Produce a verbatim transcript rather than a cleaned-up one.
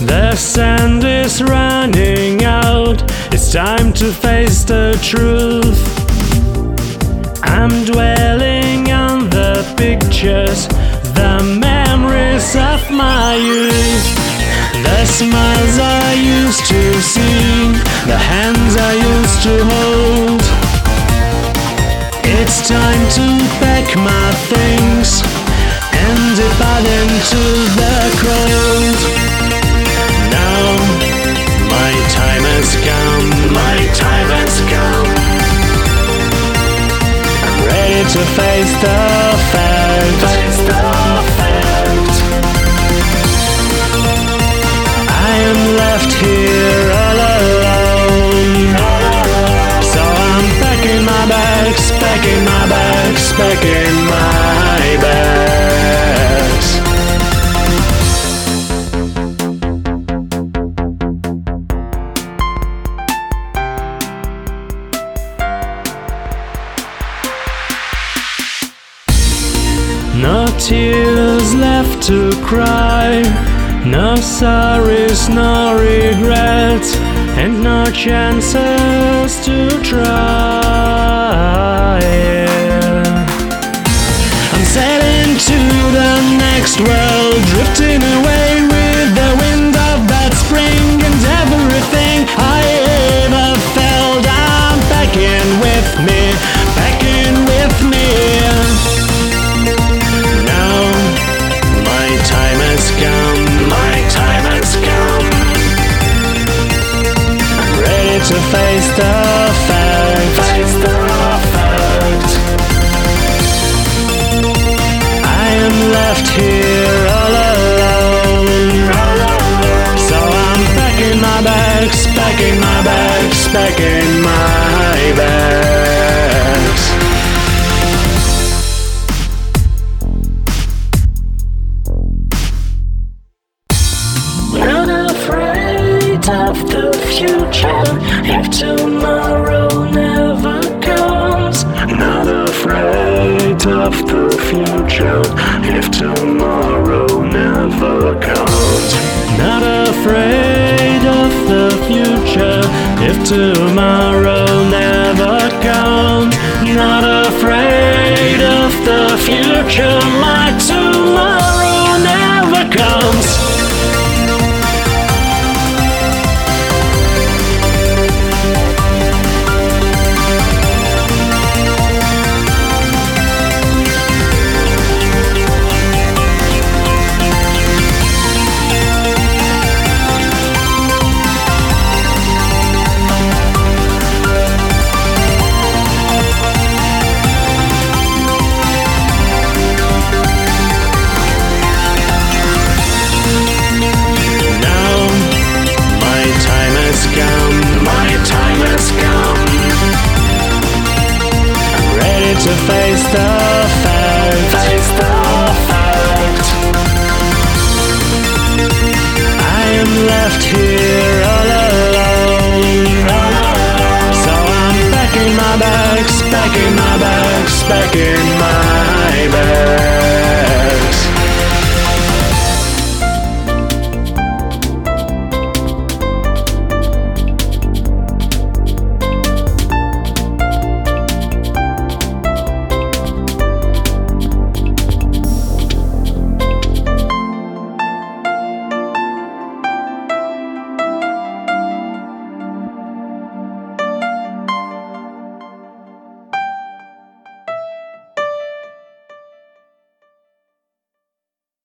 The sand is running out, it's time to face the truth. I'm dwelling on the pictures, the memories of my youth. The smiles I used to see, the hands I used to hold. It's time to pack my things and depart into the cold. Now my time has come, my time has come. I'm ready to face the fact, face the fact. I am left here all alone. So I'm packing my bags, packing my bags, packing my bags. No tears left to cry, no sorries, no regrets, and no chances to try. I'm sailing to the next world, drifting away with the wind of that spring, and everything I ever felt I'm packing with me, packing with me. Now my time has come, my time has come. I'm ready to face the fact, face the fact. I am left here all alone. So I'm packing my bags, packing my bags, packing my bags. Not afraid of the future if tomorrow never comes. Not afraid of the future if tomorrow never comes. Not afraid of the future if tomorrow never comes. Not afraid of the future, my